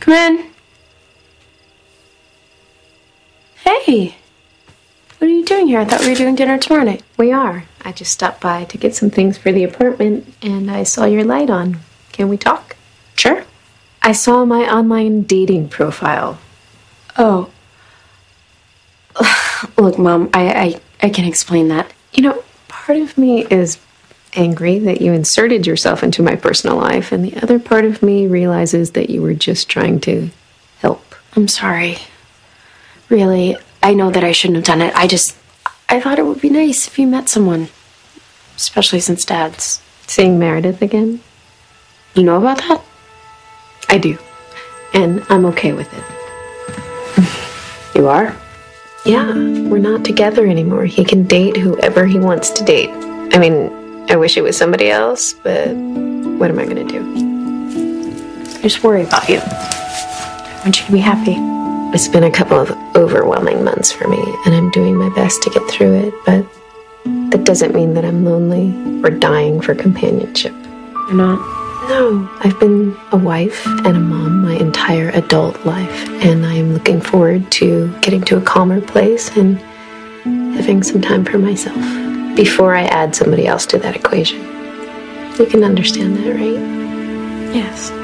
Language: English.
Come in. Hey, what are you doing here? I thought we were doing dinner tomorrow night. We are. I just stopped by to get some things for the apartment, and I saw your light on. Can we talk? Sure. I saw my online dating profile. Oh. Look, Mom, I can explain that. You know, part of me is angry that you inserted yourself into my personal life, and the other part of me realizes that you were just trying to help. I'm sorry. Really, I know that I shouldn't have done it. I thought it would be nice if you met someone. Especially since Dad's Seeing Meredith again? You know about that? I do. And I'm okay with it. You are? Yeah, we're not together anymore. He can date whoever he wants to date. I mean, I wish it was somebody else, but what am I going to do? I just worry about you. I want you to be happy. It's been a couple of overwhelming months for me, and I'm doing my best to get through it, but that doesn't mean that I'm lonely or dying for companionship. You're not? No, I've been a wife and a mom my entire adult life, and I am looking forward to getting to a calmer place and having some time for myself before I add somebody else to that equation. You can understand that, right? Yes.